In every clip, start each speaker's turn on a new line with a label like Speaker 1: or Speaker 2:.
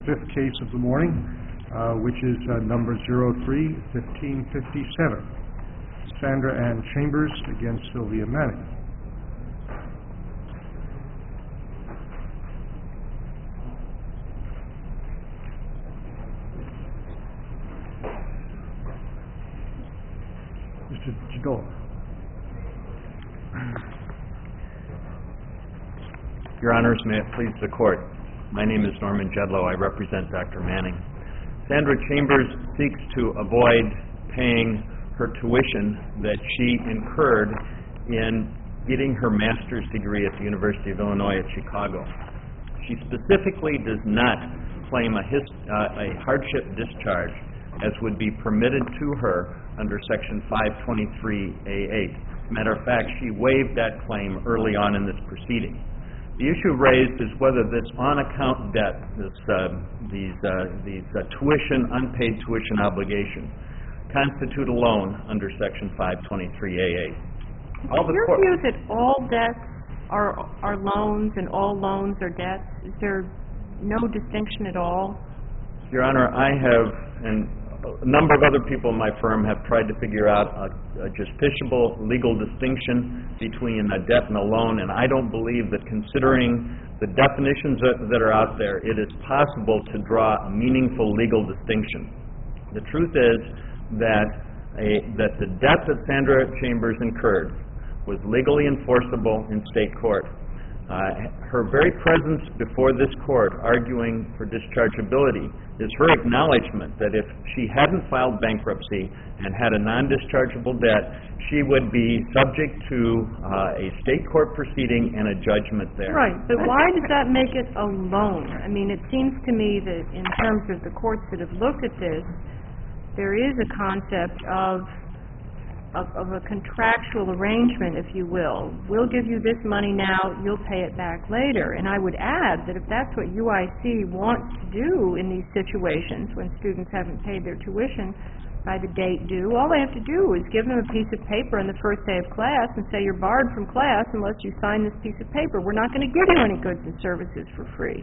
Speaker 1: Fifth case of the morning, which is number 03-1557, Sandra Ann Chambers against Sylvia Manning. Mr. Jadot.
Speaker 2: Your Honors, may it please the Court. My name is Norman Jedlow. I represent Dr. Manning. Sandra Chambers seeks to avoid paying her tuition that she incurred in getting her master's degree at the University of Illinois at Chicago. She specifically does not claim a hardship discharge as would be permitted to her under Section 523A8. Matter of fact, she waived that claim early on in this proceeding. The issue raised is whether this on-account debt, these unpaid tuition obligations, constitute a loan under Section 523A8.
Speaker 3: Your view that all debts are loans and all loans are debts? Is there no distinction at all?
Speaker 2: Your Honor, I have, and a number of other people in my firm have tried to figure out a justiciable legal distinction between a debt and a loan, and I don't believe that, considering the definitions that are out there, it is possible to draw a meaningful legal distinction. The truth is that the debt that Sandra Chambers incurred was legally enforceable in state court. Her very presence before this court arguing for dischargeability is her acknowledgement that if she hadn't filed bankruptcy and had a non-dischargeable debt, she would be subject to a state court proceeding and a judgment there.
Speaker 3: Right, but why does that make it a loan? I mean, it seems to me that in terms of the courts that have looked at this, there is a concept of a contractual arrangement, if you will. We'll give you this money now, you'll pay it back later. And I would add that if that's what UIC wants to do in these situations when students haven't paid their tuition by the date due, all they have to do is give them a piece of paper on the first day of class and say, you're barred from class unless you sign this piece of paper. We're not going to give you any goods and services for free.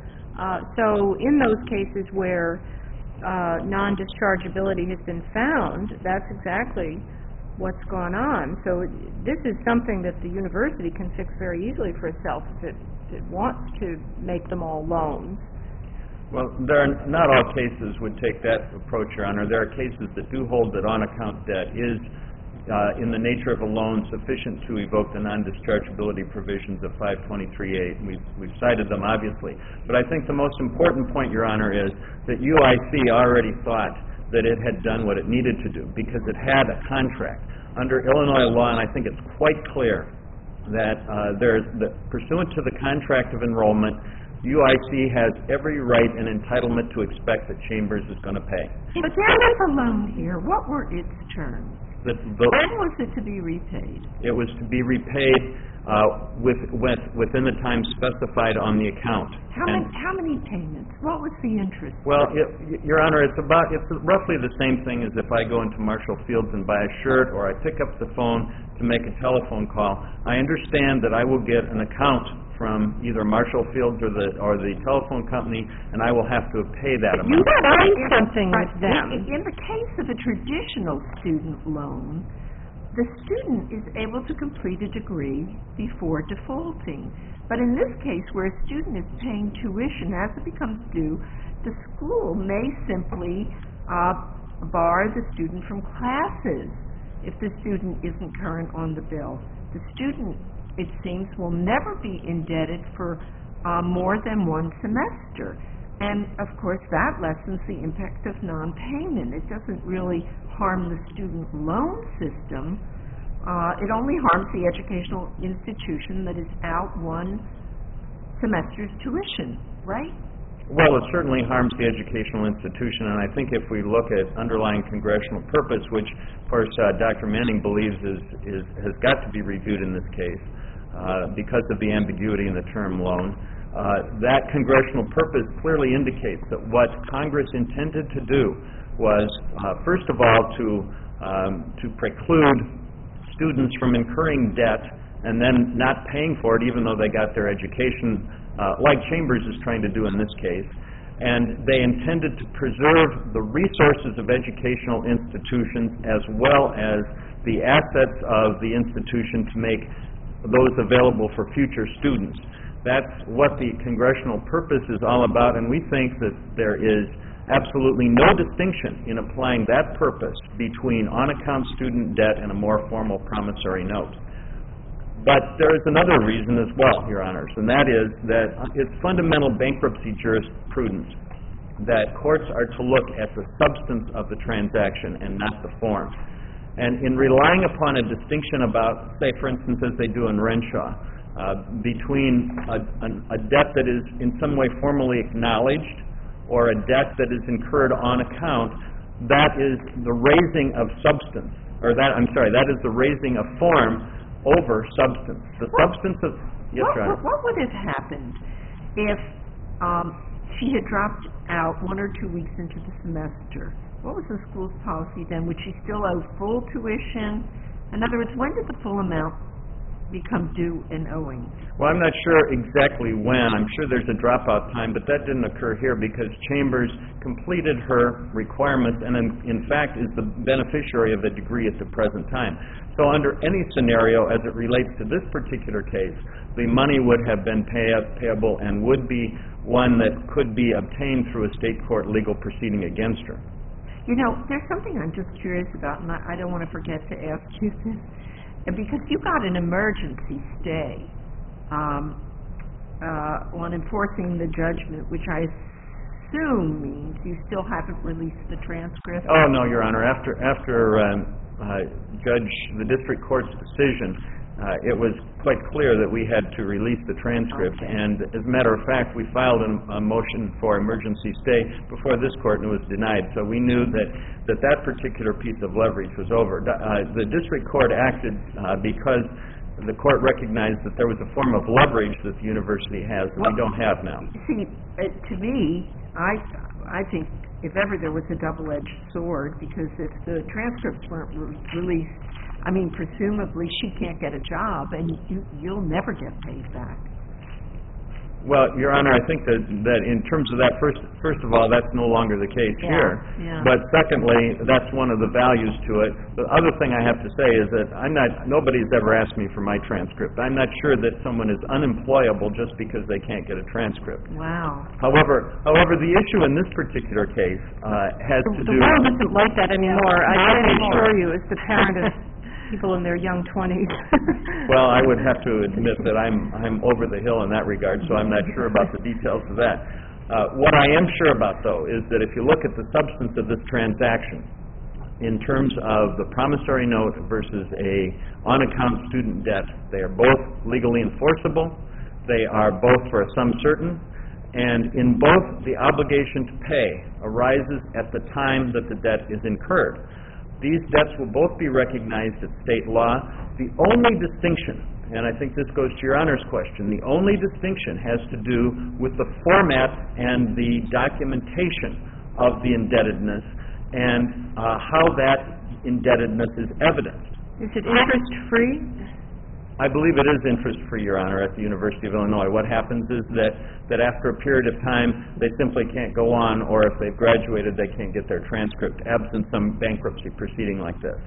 Speaker 3: So in those cases where non-dischargeability has been found, that's exactly what's gone on. So this is something that the university can fix very easily for itself if it wants to make them all loans.
Speaker 2: Well, not all cases would take that approach, Your Honor. There are cases that do hold that on-account debt is in the nature of a loan sufficient to evoke the non-dischargeability provisions of 523A. We've cited them, obviously. But I think the most important point, Your Honor, is that UIC already thought that it had done what it needed to do because it had a contract. Under Illinois law, and I think it's quite clear that pursuant to the contract of enrollment, UIC has every right and entitlement to expect that Chambers is going to pay.
Speaker 4: But there was a loan here. What were its terms? When was it to be repaid?
Speaker 2: It was to be repaid within the time specified on the account.
Speaker 4: How many payments? What was the interest?
Speaker 2: Well, Your Honor, it's roughly the same thing as if I go into Marshall Fields and buy a shirt, or I pick up the phone to make a telephone call. I understand that I will get an account from either Marshall Fields or the telephone company, and I will have to pay that amount.
Speaker 3: You signed something with them.
Speaker 4: In the case of a traditional student loan, the student is able to complete a degree before defaulting. But in this case, where a student is paying tuition as it becomes due, the school may simply bar the student from classes if the student isn't current on the bill. The student, it seems, will never be indebted for more than one semester. And, of course, that lessens the impact of non-payment. It doesn't really harm the student loan system. It only harms the educational institution that is out one semester's tuition, right?
Speaker 2: Well, it certainly harms the educational institution, and I think if we look at underlying congressional purpose, which, of course, Dr. Manning believes has got to be reviewed in this case because of the ambiguity in the term loan, that congressional purpose clearly indicates that what Congress intended to do was, first of all, to preclude students from incurring debt and then not paying for it even though they got their education, like Chambers is trying to do in this case, and they intended to preserve the resources of educational institutions as well as the assets of the institution to make those available for future students. That's what the congressional purpose is all about, and we think that there is absolutely no distinction in applying that purpose between on-account student debt and a more formal promissory note. But there is another reason as well, Your Honors, and that is that it's fundamental bankruptcy jurisprudence that courts are to look at the substance of the transaction and not the form. And in relying upon a distinction about, say, for instance, as they do in Renshaw, between a debt that is in some way formally acknowledged or a debt that is incurred on account, that is the raising of substance, or that is the raising of form over substance. The substance of... Yes, Your Honor.
Speaker 4: What would have happened if she had dropped out 1 or 2 weeks into the semester? What was the school's policy then? Would she still owe full tuition? In other words, when did the full amount become due and owing?
Speaker 2: Well, I'm not sure exactly when. I'm sure there's a dropout time, but that didn't occur here because Chambers completed her requirements and in fact is the beneficiary of a degree at the present time. So under any scenario as it relates to this particular case, the money would have been payable and would be one that could be obtained through a state court legal proceeding against her.
Speaker 4: You know, there's something I'm just curious about, and I don't want to forget to ask you this. Because you got an emergency stay on enforcing the judgment, which I assume means you still haven't released the transcript.
Speaker 2: Oh, no, Your Honor. After the district court's decision, it was quite clear that we had to release the transcript.
Speaker 4: Okay.
Speaker 2: And as a matter of fact, we filed a motion for emergency stay before this court and it was denied. So we knew that particular piece of leverage was over. The district court acted because the court recognized that there was a form of leverage that the university has that we don't have now.
Speaker 4: See, to me, I think if ever there was a double-edged sword, because if the transcripts weren't released, I mean, presumably she can't get a job, and you'll never get paid back.
Speaker 2: Well, Your Honor, I think that in terms of that, first of all, that's no longer the case here.
Speaker 4: Yeah.
Speaker 2: But secondly, that's one of the values to it. The other thing I have to say is that nobody's ever asked me for my transcript. I'm not sure that someone is unemployable just because they can't get a transcript.
Speaker 4: Wow.
Speaker 2: However, the issue in this particular case has to do...
Speaker 3: The world isn't like that anymore. I can assure you, as the parent of people in their young 20s.
Speaker 2: Well, I would have to admit that I'm over the hill in that regard, so I'm not sure about the details of that. What I am sure about, though, is that if you look at the substance of this transaction, in terms of the promissory note versus a on-account student debt, they are both legally enforceable, they are both for a sum certain, and in both, the obligation to pay arises at the time that the debt is incurred. These debts will both be recognized at state law. The only distinction, and I think this goes to Your Honor's question, the only distinction has to do with the format and the documentation of the indebtedness and how that indebtedness is evidenced.
Speaker 3: Is it interest-free?
Speaker 2: I believe it is interest-free, Your Honor, at the University of Illinois. What happens is that after a period of time, they simply can't go on, or if they've graduated, they can't get their transcript, absent some bankruptcy proceeding like this.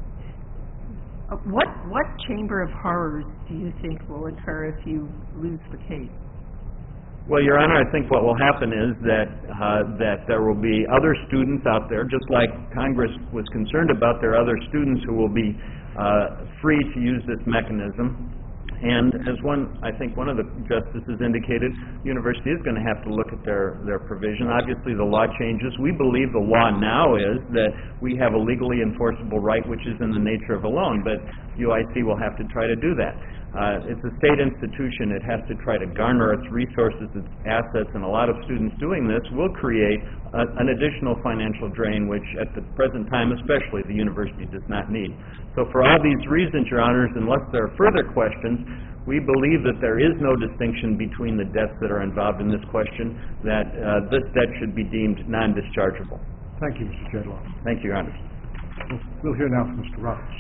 Speaker 4: What chamber of horrors do you think will occur if you lose the case?
Speaker 2: Well, Your Honor, I think what will happen is that there will be other students out there, just like Congress was concerned about, there are other students who will be free to use this mechanism. And as I think one of the justices indicated, the university is going to have to look at their provision. Obviously, the law changes. We believe the law now is that we have a legally enforceable right, which is in the nature of a loan, but UIC will have to try to do that. It's a state institution. It has to try to garner its resources, its assets, and a lot of students doing this will create an additional financial drain, which at the present time especially the university does not need. So for all these reasons, Your Honors, unless there are further questions, we believe that there is no distinction between the debts that are involved in this question, that this debt should be deemed non-dischargeable.
Speaker 1: Thank you, Mr. Jedloff.
Speaker 2: Thank you, Your Honors.
Speaker 1: We'll hear now from Mr. Roberts.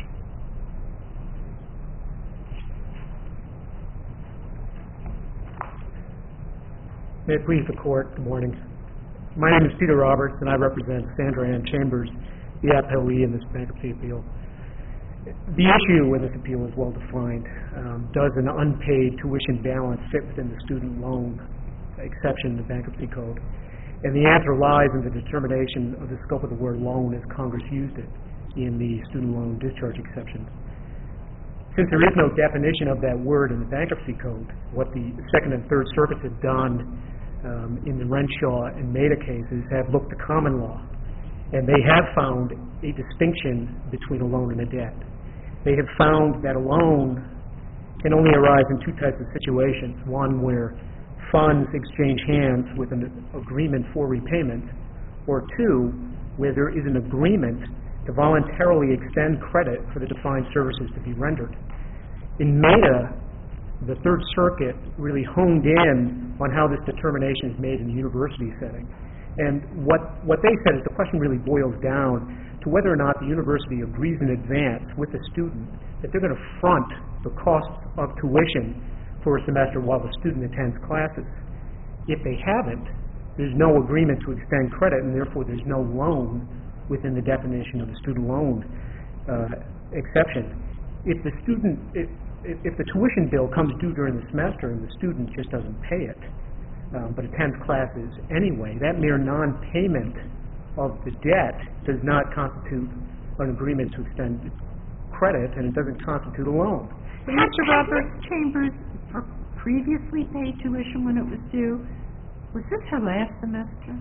Speaker 5: May it please the Court, good morning. My name is Peter Roberts, and I represent Sandra Ann Chambers, the appellee in this bankruptcy appeal. The issue in this appeal is well defined. Does an unpaid tuition balance fit within the student loan exception in the bankruptcy code? And the answer lies in the determination of the scope of the word loan as Congress used it in the student loan discharge exception. Since there is no definition of that word in the bankruptcy code, what the Second and Third Circuits have done in the Renshaw and Maida cases have looked to common law, and they have found a distinction between a loan and a debt. They have found that a loan can only arise in two types of situations: one where funds exchange hands with an agreement for repayment, or two, where there is an agreement to voluntarily extend credit for the defined services to be rendered. In Maida, the Third Circuit really honed in on how this determination is made in the university setting. And what they said is the question really boils down to whether or not the university agrees in advance with the student that they're going to front the cost of tuition for a semester while the student attends classes. If they haven't, there's no agreement to extend credit, and therefore there's no loan within the definition of the student loan exception. If the tuition bill comes due during the semester and the student just doesn't pay it, but attends classes anyway, that mere non-payment of the debt does not constitute an agreement to extend credit, and it doesn't constitute a loan.
Speaker 4: Mr. Roberts, Chambers previously paid tuition when it was due. Was this her last semester?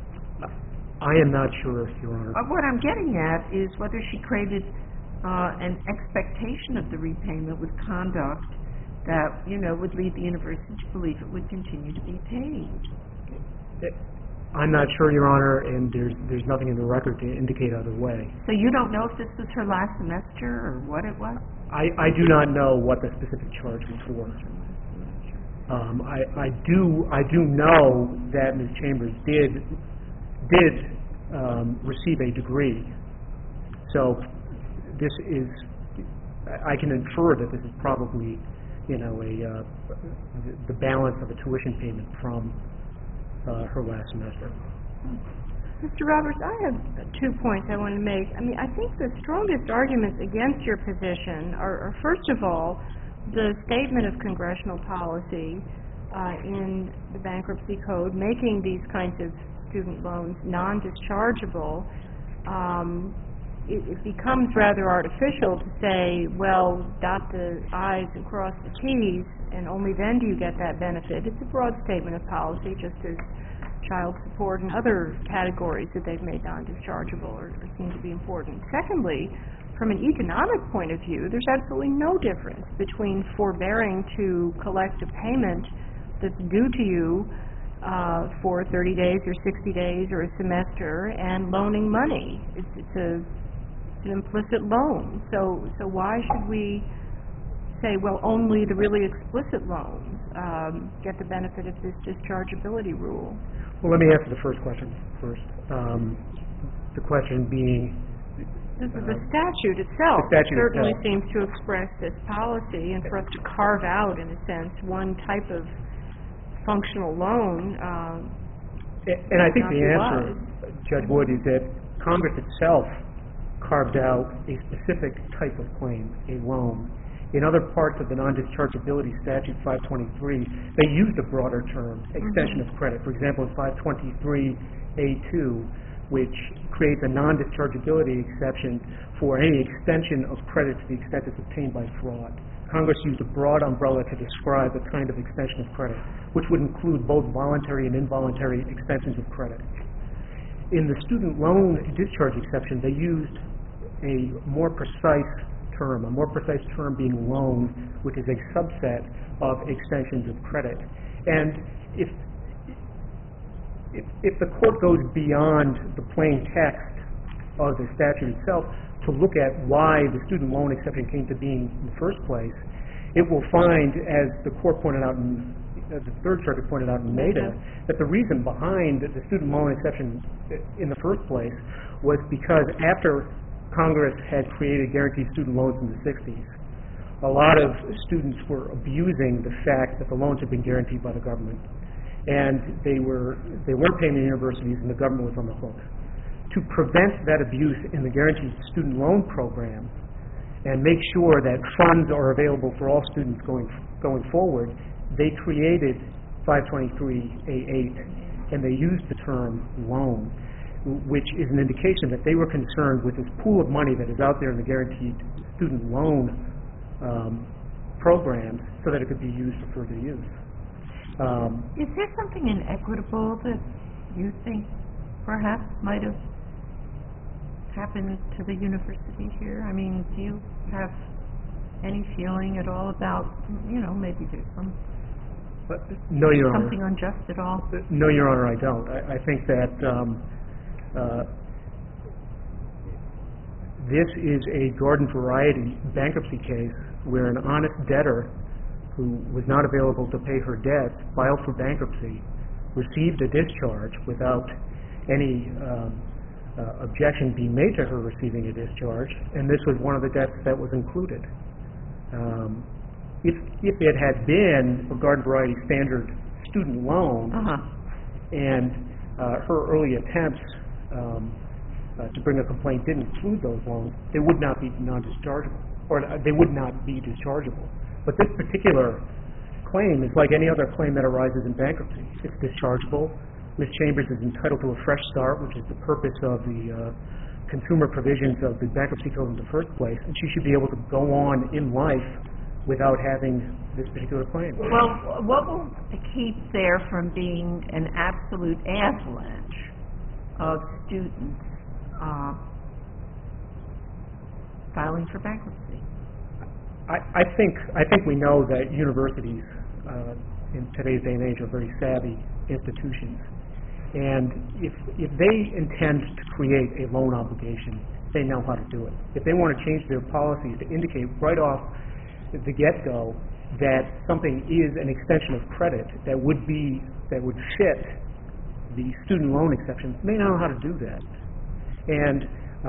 Speaker 5: I am not sure, Your Honor.
Speaker 4: What I'm getting at is whether she created an expectation of the repayment with conduct that, would lead the university to believe it would continue to be paid.
Speaker 5: I'm not sure, Your Honor, and there's nothing in the record to indicate other way.
Speaker 4: So you don't know if this was her last semester or what it was?
Speaker 5: I do not know what the specific charge was for. I do know that Ms. Chambers did receive a degree. So this is, I can infer that this is probably, the balance of a tuition payment from her last semester.
Speaker 3: Mr. Roberts, I have 2 points I want to make. I think the strongest arguments against your position are first of all, the statement of congressional policy in the bankruptcy code making these kinds of student loans non-dischargeable. It becomes rather artificial to say, well, dot the I's and cross the T's, and only then do you get that benefit. It's a broad statement of policy, just as child support and other categories that they've made non-dischargeable or seem to be important. Secondly, from an economic point of view, there's absolutely no difference between forbearing to collect a payment that's due to you for 30 days or 60 days or a semester and loaning money. It's an implicit loan. So why should we say, well, only the really explicit loans get the benefit of this dischargeability rule?
Speaker 5: Well, let me answer the first question first. The question being...
Speaker 3: The statute itself certainly
Speaker 5: itself
Speaker 3: seems to express this policy, and for us to carve out, in a sense, one type of functional loan.
Speaker 5: And I think the answer, Judge Wood, is that Congress itself carved out a specific type of claim, a loan. In other parts of the non-dischargeability statute, 523, they used a broader term, extension of credit. For example, in 523A2, which creates a non-dischargeability exception for any extension of credit to the extent it's obtained by fraud. Congress used a broad umbrella to describe the kind of extension of credit, which would include both voluntary and involuntary extensions of credit. In the student loan discharge exception, they used a more precise term being loan, which is a subset of extensions of credit. And if the court goes beyond the plain text of the statute itself to look at why the student loan exception came to being in the first place, it will find, as the court pointed out, the Third Circuit pointed out in Maida, that the reason behind the student loan exception in the first place was because after Congress had created guaranteed student loans in the 60s, a lot of students were abusing the fact that the loans had been guaranteed by the government. and they weren't paying the universities, and the government was on the hook. To prevent that abuse in the Guaranteed Student Loan Program and make sure that funds are available for all students going forward, they created 523A8, and they used the term loan, which is an indication that they were concerned with this pool of money that is out there in the Guaranteed Student Loan programs so that it could be used for further use.
Speaker 4: Is there something inequitable that you think perhaps might have happened to the university here? I mean, do you have any feeling at all about, maybe there's
Speaker 5: No, Your Honor.
Speaker 4: something unjust at all?
Speaker 5: No, Your Honor, I don't. I think that this is a garden variety bankruptcy case where an honest debtor who was not available to pay her debt filed for bankruptcy, received a discharge without any objection being made to her receiving a discharge, and this was one of the debts that was included. If it had been a garden variety standard student loan, and her early attempts to bring a complaint didn't include those loans, they would not be non-dischargeable, or they would not be dischargeable. But this particular claim is like any other claim that arises in bankruptcy. It's dischargeable. Ms. Chambers is entitled to a fresh start, which is the purpose of the consumer provisions of the bankruptcy code in the first place, and she should be able to go on in life without having this particular claim.
Speaker 4: Well, what will keep there from being an absolute avalanche of students filing for bankruptcy?
Speaker 5: I think we know that universities in today's day and age are very savvy institutions, and if they intend to create a loan obligation, they know how to do it. If they want to change their policies to indicate right off the get-go that something is an extension of credit that would fit the student loan exception, they know how to do that. And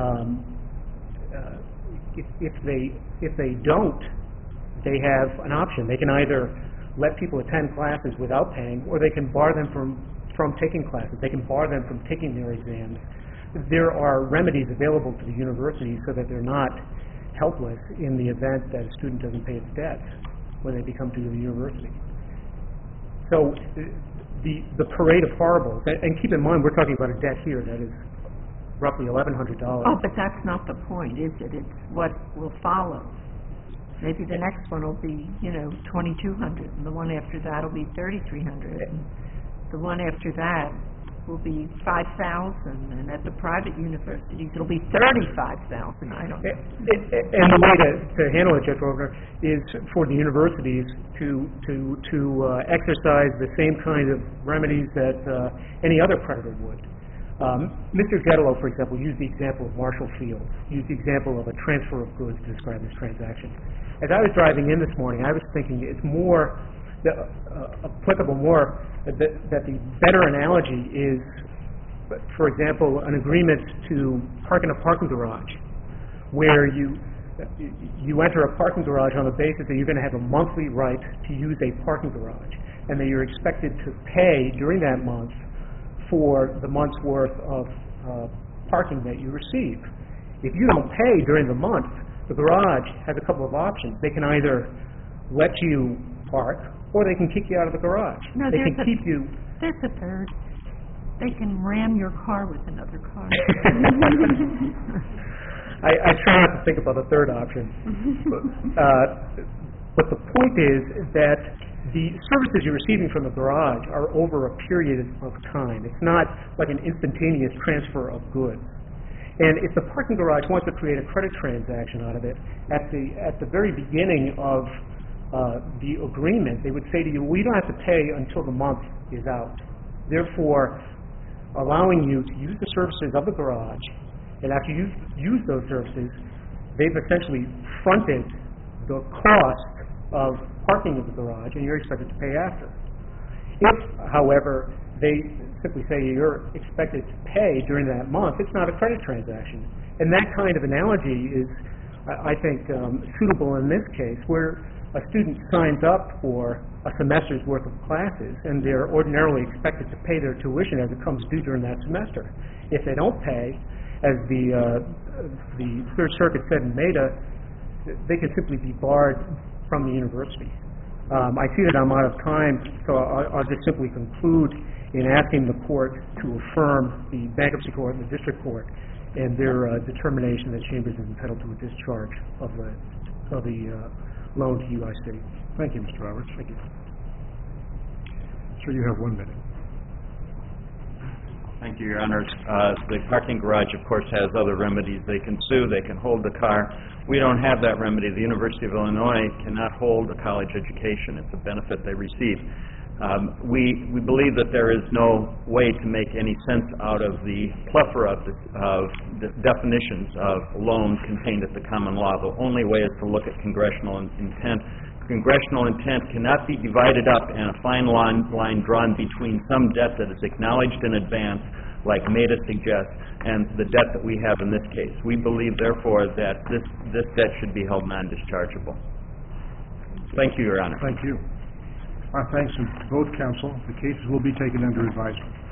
Speaker 5: if they don't, they have an option. They can either let people attend classes without paying, or they can bar them from taking classes. They can bar them from taking their exams. There are remedies available to the university so that they're not helpless in the event that a student doesn't pay its debts when they become to the university. So the parade of horribles, and keep in mind we're talking about a debt here that is roughly $1,100.
Speaker 4: Oh, but that's not the point, is it? It's what will follow. Maybe the next one will be, $2,200, and the one after that will be $3,300, and the one after that will be $5,000, and at the private universities it'll be $35,000. I don't know.
Speaker 5: And the way to handle it, Judge Wagner, is for the universities to exercise the same kind of remedies that any other creditor would. Mr. Gettolo, for example, used the example of Marshall Field, used the example of a transfer of goods to describe this transaction. As I was driving in this morning, I was thinking it's more applicable that the better analogy is, for example, an agreement to park in a parking garage, where you enter a parking garage on the basis that you're going to have a monthly right to use a parking garage, and that you're expected to pay during that month for the month's worth of parking that you receive. If you don't pay during the month, the garage has a couple of options. They can either let you park, or they can kick you out of the garage.
Speaker 4: No,
Speaker 5: they can keep you.
Speaker 4: There's a third. They can ram your car with another car.
Speaker 5: I try not to think about the third option. But the point is that the services you're receiving from the garage are over a period of time. It's not like an instantaneous transfer of goods. And if the parking garage wants to create a credit transaction out of it, at the very beginning of the agreement, they would say to you, well, you don't have to pay until the month is out. Therefore, allowing you to use the services of the garage, and after you use those services, they've essentially fronted the cost of parking in the garage, and you're expected to pay after. If, however, they simply say you're expected to pay during that month, it's not a credit transaction. And that kind of analogy is, I think, suitable in this case, where a student signs up for a semester's worth of classes, and they're ordinarily expected to pay their tuition as it comes due during that semester. If they don't pay, as the Third Circuit said in Maida, they can simply be barred from the university. I see that I'm out of time, so I'll just simply conclude in asking the court to affirm the bankruptcy court and the district court and their determination that Chambers is entitled to a discharge of the loan to UIC.
Speaker 1: Thank you, Mr. Roberts.
Speaker 5: Thank you.
Speaker 1: Sir, you have 1 minute.
Speaker 2: Thank you, Your Honors. The parking garage, of course, has other remedies. They can sue, they can hold the car. We don't have that remedy. The University of Illinois cannot hold a college education. It's a benefit they receive. We believe that there is no way to make any sense out of the plethora of the definitions of loan contained at the common law. The only way is to look at congressional intent. Congressional intent cannot be divided up and a fine line drawn between some debt that is acknowledged in advance, like Maida suggests, and the debt that we have in this case. We believe, therefore, that this debt should be held non-dischargeable. Thank you, Your Honor.
Speaker 1: Thank you. Our thanks to both counsel. The cases will be taken under advisement.